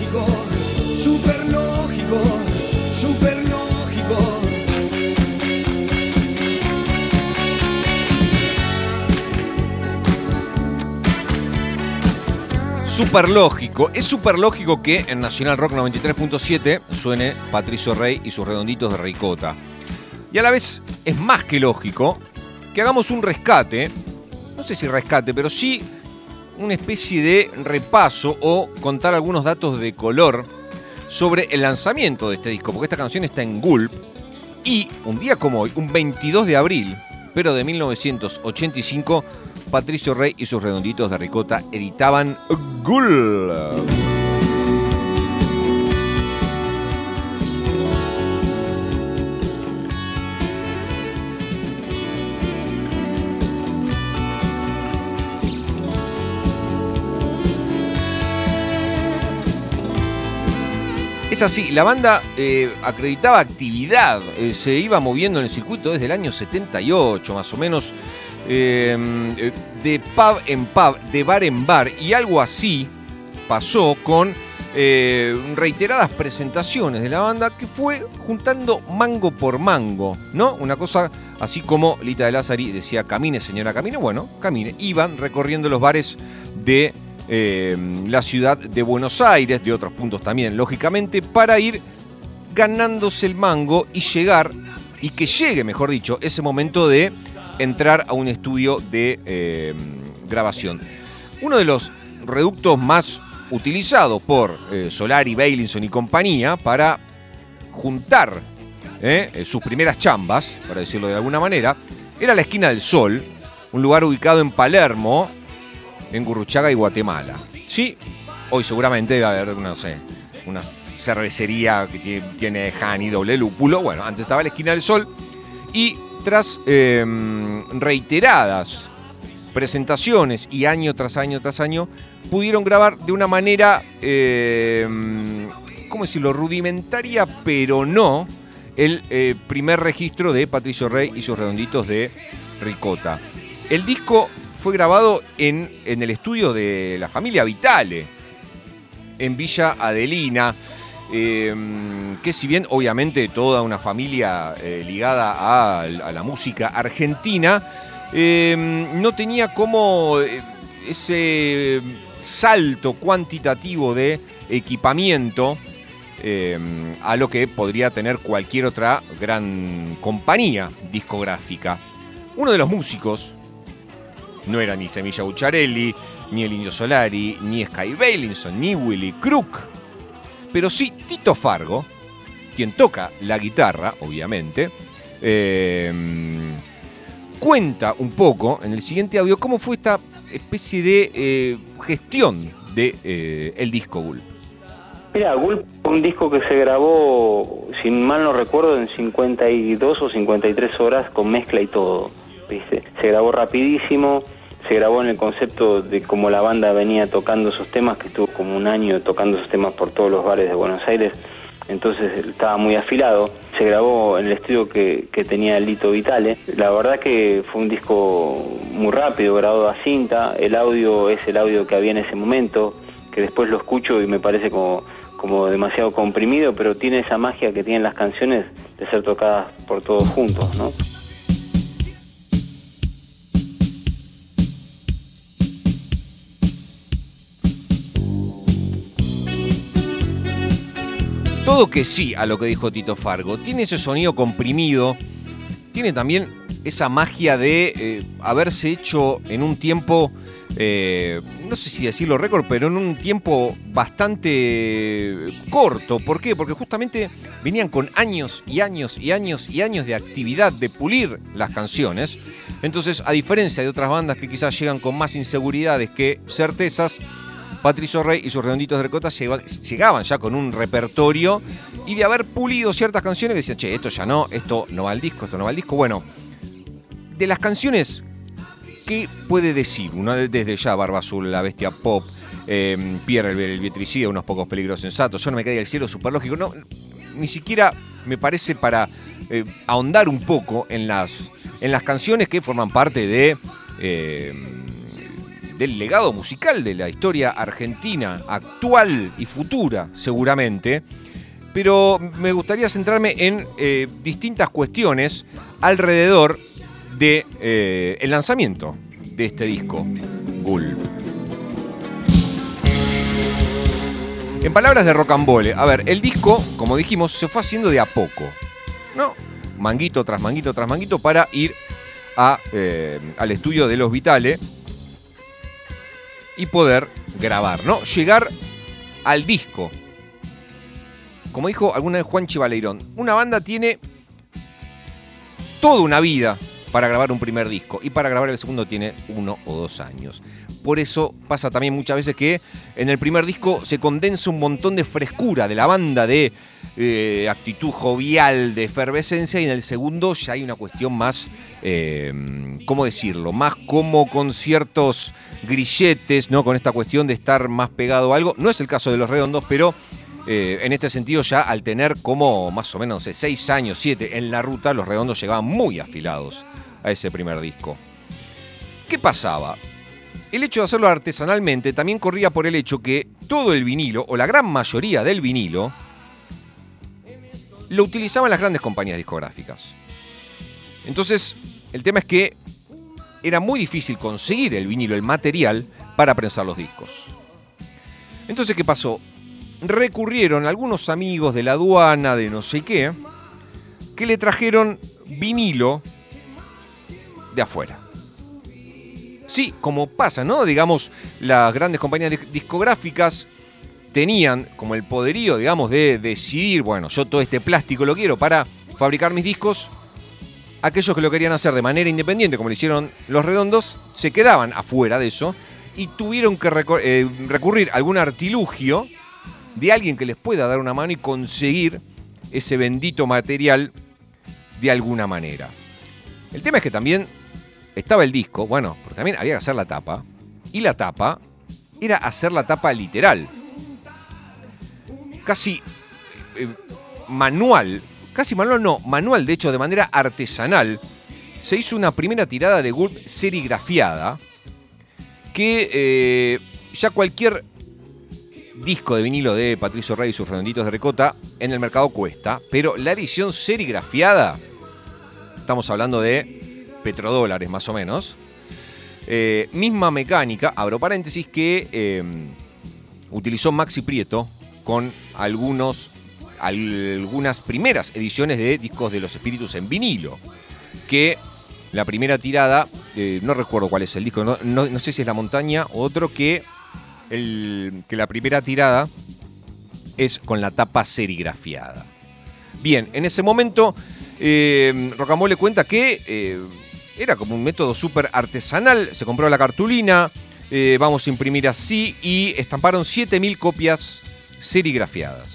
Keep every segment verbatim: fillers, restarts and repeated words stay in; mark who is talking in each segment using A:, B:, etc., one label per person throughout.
A: lógico, súper lógico, súper lógico.
B: Súper lógico. Es súper lógico que en Nacional Rock noventa y tres punto siete suene Patricio Rey y sus Redonditos de Ricota. Y a la vez es más que lógico que hagamos un rescate, no sé si rescate, pero sí una especie de repaso o contar algunos datos de color sobre el lanzamiento de este disco, porque esta canción está en Gulp y un día como hoy, un veintidós de abril, pero de mil novecientos ochenta y cinco, Patricio Rey y sus Redonditos de Ricota editaban Gulp. Es así, la banda eh, acreditaba actividad, eh, se iba moviendo en el circuito desde el año setenta y ocho, más o menos, eh, de pub en pub, de bar en bar, y algo así pasó con eh, reiteradas presentaciones de la banda que fue juntando mango por mango, ¿no? Una cosa así como Lita de Lázari decía, camine señora, camine, bueno, camine, iban recorriendo los bares de Eh, la ciudad de Buenos Aires, de otros puntos también, lógicamente, para ir ganándose el mango y llegar, y que llegue, mejor dicho, ese momento de entrar a un estudio de eh, grabación. Uno de los reductos más utilizados por eh, Solari, Bailinson y compañía para juntar eh, sus primeras chambas, para decirlo de alguna manera, era la Esquina del Sol, un lugar ubicado en Palermo, en Gurruchaga y Guatemala. Sí, hoy seguramente va a haber, no sé, una cervecería que tiene, tiene Hani, doble lúpulo. Bueno, antes estaba la Esquina del Sol. Y tras eh, reiteradas presentaciones y año tras año tras año, pudieron grabar de una manera, eh, ¿cómo decirlo?, rudimentaria, pero no, el eh, primer registro de Patricio Rey y sus Redonditos de Ricota. El disco fue grabado en, en el estudio de la familia Vitale, en Villa Adelina, eh, que si bien obviamente toda una familia eh, ligada a, a la música argentina, eh, no tenía como ese salto cuantitativo de equipamiento eh, a lo que podría tener cualquier otra gran compañía discográfica. Uno de los músicos no era ni Semilla Bucciarelli, ni el Indio Solari, ni Sky Bailinson, ni Willy Crook. Pero sí Tito Fargo, quien toca la guitarra, obviamente, eh, cuenta un poco en el siguiente audio cómo fue esta especie de eh, gestión de eh, el disco Gulp.
C: Mira, Gulp fue un disco que se grabó, si mal no recuerdo, en cincuenta y dos o cincuenta y tres horas con mezcla y todo, ¿viste? Se grabó rapidísimo. Se grabó en el concepto de cómo la banda venía tocando esos temas, que estuvo como un año tocando esos temas por todos los bares de Buenos Aires, entonces estaba muy afilado. Se grabó en el estudio que, que tenía Lito Vitale. La verdad que fue un disco muy rápido, grabado a cinta. El audio es el audio que había en ese momento, que después lo escucho y me parece como, como demasiado comprimido, pero tiene esa magia que tienen las canciones de ser tocadas por todos juntos, ¿no?
B: Todo que sí a lo que dijo Tito Fargo. Tiene ese sonido comprimido, tiene también esa magia de eh, haberse hecho en un tiempo, eh, no sé si decirlo récord, pero en un tiempo bastante corto. ¿Por qué? Porque justamente venían con años y años y años y años de actividad, de pulir las canciones. Entonces, a diferencia de otras bandas que quizás llegan con más inseguridades que certezas, Patricio Rey y sus Redonditos de Ricota llegaban ya con un repertorio y de haber pulido ciertas canciones que decían, che, esto ya no, esto no va al disco, esto no va al disco. Bueno, de las canciones, ¿qué puede decir uno? Desde ya Barba Azul, La Bestia Pop, eh, Pierre el, el Vietricida, Unos Pocos Peligros Sensatos, Yo no me caí del cielo, Superlógico. No, ni siquiera me parece para eh, ahondar un poco en las, en las canciones que forman parte de... Eh, del legado musical de la historia argentina, actual y futura, seguramente. Pero me gustaría centrarme en eh, distintas cuestiones alrededor de eh, el lanzamiento de este disco, Gulp. En palabras de Rocambole, a ver, el disco, como dijimos, se fue haciendo de a poco, ¿no? Manguito tras manguito tras manguito para ir a, eh, al estudio de Los Vitale y poder grabar, ¿no? Llegar al disco. Como dijo alguna vez Juanchi Baleirón, una banda tiene toda una vida para grabar un primer disco y para grabar el segundo tiene uno o dos años. Por eso pasa también muchas veces que en el primer disco se condensa un montón de frescura de la banda, de eh, actitud jovial, de efervescencia, y en el segundo ya hay una cuestión más, eh, ¿cómo decirlo? Más como con ciertos grilletes, ¿no? Con esta cuestión de estar más pegado a algo. No es el caso de Los Redondos, pero eh, en este sentido ya al tener como más o menos seis años, siete en la ruta, Los Redondos llegaban muy afilados a ese primer disco. ¿Qué pasaba? El hecho de hacerlo artesanalmente también corría por el hecho que todo el vinilo, o la gran mayoría del vinilo, lo utilizaban las grandes compañías discográficas. Entonces, el tema es que era muy difícil conseguir el vinilo, el material, para prensar los discos. Entonces, ¿qué pasó? Recurrieron algunos amigos de la aduana, de no sé qué, que le trajeron vinilo de afuera. Sí, como pasa, ¿no? Digamos, las grandes compañías discográficas tenían como el poderío, digamos, de decidir, bueno, yo todo este plástico lo quiero para fabricar mis discos. Aquellos que lo querían hacer de manera independiente, como lo hicieron Los Redondos, se quedaban afuera de eso y tuvieron que recur- eh, recurrir a algún artilugio de alguien que les pueda dar una mano y conseguir ese bendito material de alguna manera. El tema es que también estaba el disco, bueno, porque también había que hacer la tapa, y la tapa era hacer la tapa literal. Casi eh, manual, casi manual no, manual, de hecho, de manera artesanal, se hizo una primera tirada de Gulp serigrafiada, que eh, ya cualquier disco de vinilo de Patricio Rey y sus Redonditos de Ricota en el mercado cuesta, pero la edición serigrafiada, estamos hablando de petrodólares más o menos, eh, misma mecánica, abro paréntesis, que eh, utilizó Maxi Prieto con algunos, algunas primeras ediciones de discos de Los Espíritus en vinilo, que la primera tirada, eh, no recuerdo cuál es el disco, no, no, no sé si es La Montaña o otro, que, el, que la primera tirada es con la tapa serigrafiada. Bien, en ese momento eh, Rocambole cuenta que eh, era como un método súper artesanal. Se compró la cartulina, eh, vamos a imprimir así, y estamparon siete mil copias serigrafiadas.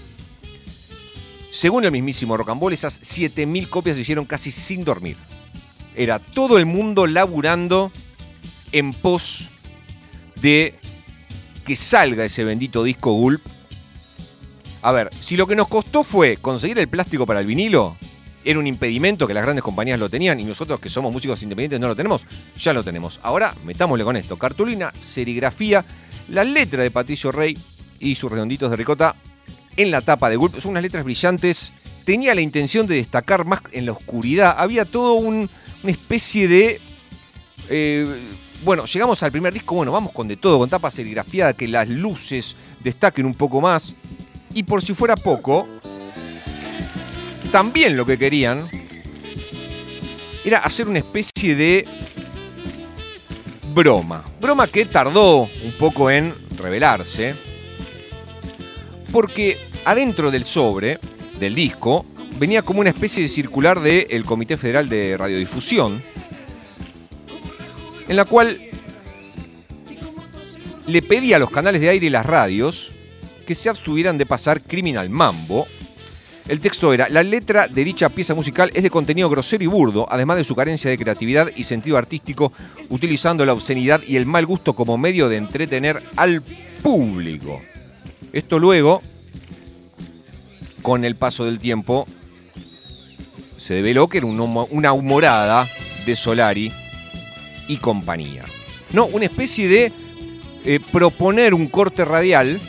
B: Según el mismísimo Rocambole, esas siete mil copias se hicieron casi sin dormir. Era todo el mundo laburando en pos de que salga ese bendito disco Gulp. A ver, si lo que nos costó fue conseguir el plástico para el vinilo, era un impedimento que las grandes compañías lo tenían y nosotros que somos músicos independientes no lo tenemos, ya lo tenemos. Ahora metámosle con esto: cartulina, serigrafía, la letra de Patricio Rey y sus Redonditos de Ricota en la tapa de Gulp. Son unas letras brillantes, tenía la intención de destacar más en la oscuridad, había todo un, una especie de... Eh, bueno, llegamos al primer disco, bueno, vamos con de todo, con tapa serigrafiada, que las luces destaquen un poco más. Y por si fuera poco, también lo que querían era hacer una especie de broma. Broma que tardó un poco en revelarse, porque adentro del sobre del disco venía como una especie de circular del Comité Federal de Radiodifusión, en la cual le pedía a los canales de aire y las radios que se abstuvieran de pasar Criminal Mambo. El texto era: la letra de dicha pieza musical es de contenido grosero y burdo, además de su carencia de creatividad y sentido artístico, utilizando la obscenidad y el mal gusto como medio de entretener al público. Esto luego, con el paso del tiempo, se develó que era una humorada de Solari y compañía. No, una especie de eh, proponer un corte radial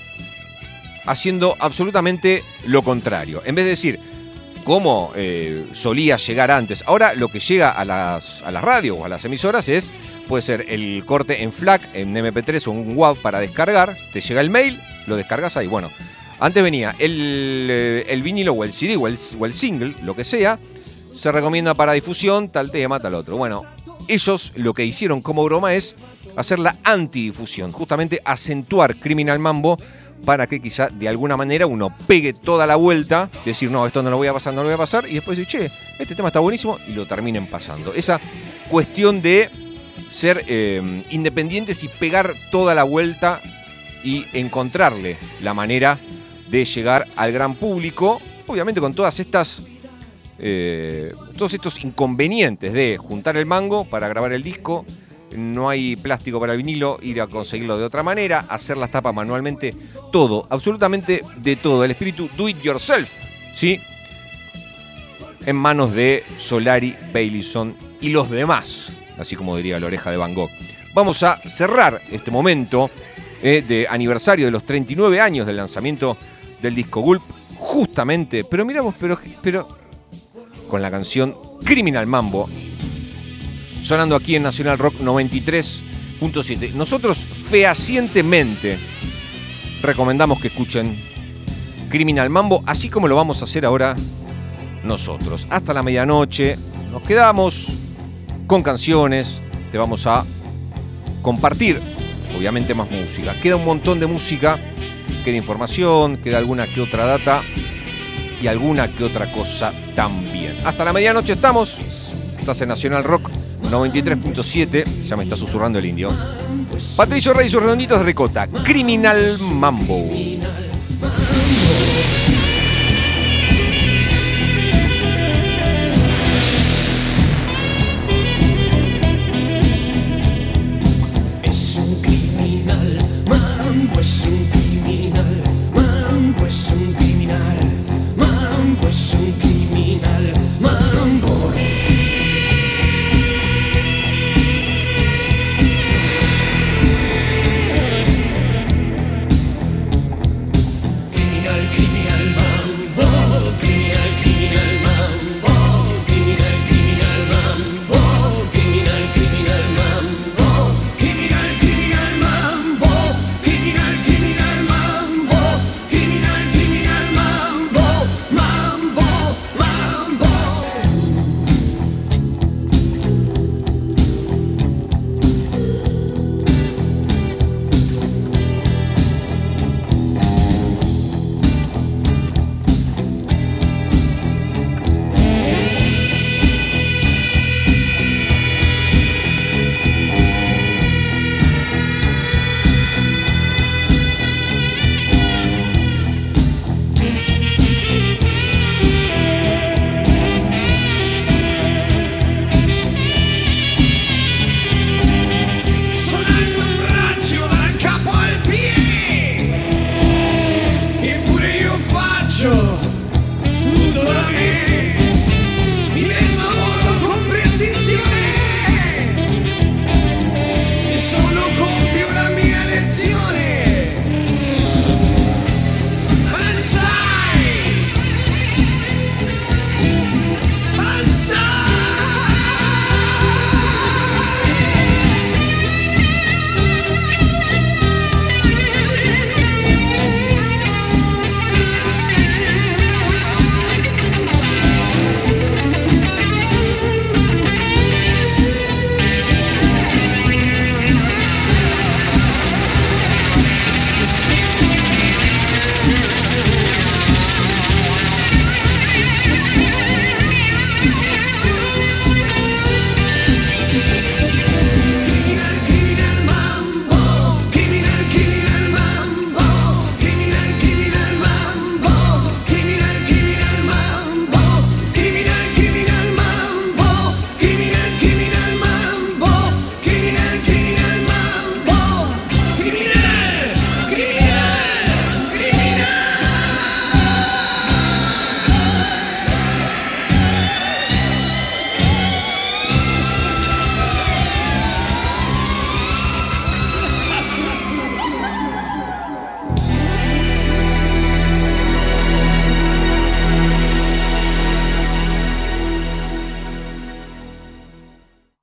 B: haciendo absolutamente lo contrario. En vez de decir, como eh, solía llegar antes, ahora lo que llega a las, a las radios o a las emisoras es, puede ser el corte en FLAC, en eme pe tres o en W A V para descargar, te llega el mail, lo descargas ahí. Bueno, antes venía el, el vinilo o el ce de o el, o el single, lo que sea, se recomienda para difusión, tal tema, tal otro. Bueno, ellos lo que hicieron como broma es hacer la antidifusión, justamente acentuar Criminal Mambo para que quizá de alguna manera uno pegue toda la vuelta, decir, no, esto no lo voy a pasar, no lo voy a pasar, y después decir, che, este tema está buenísimo, y lo terminen pasando. Esa cuestión de ser eh, independientes y pegar toda la vuelta y encontrarle la manera de llegar al gran público, obviamente con todas estas eh, todos estos inconvenientes de juntar el mango para grabar el disco, no hay plástico para el vinilo, ir a conseguirlo de otra manera, hacer las tapas manualmente, todo, absolutamente de todo, el espíritu do it yourself, ¿sí? En manos de Solari, Baileyson y los demás, así como diría la oreja de Van Gogh. Vamos a cerrar este momento eh, de aniversario de los treinta y nueve años del lanzamiento del disco Gulp, justamente, pero miramos, pero, pero con la canción Criminal Mambo, sonando aquí en Nacional Rock noventa y tres punto siete. Nosotros fehacientemente recomendamos que escuchen Criminal Mambo, así como lo vamos a hacer ahora nosotros. Hasta la medianoche nos quedamos con canciones, te vamos a compartir, obviamente, más música. Queda un montón de música, queda información, queda alguna que otra data y alguna que otra cosa también. Hasta la medianoche estamos. Estás en Nacional Rock noventa y tres punto siete, ya me está susurrando el indio. Patricio Rey y sus redonditos de ricota, Criminal Mambo.
A: Es un criminal mambo, es un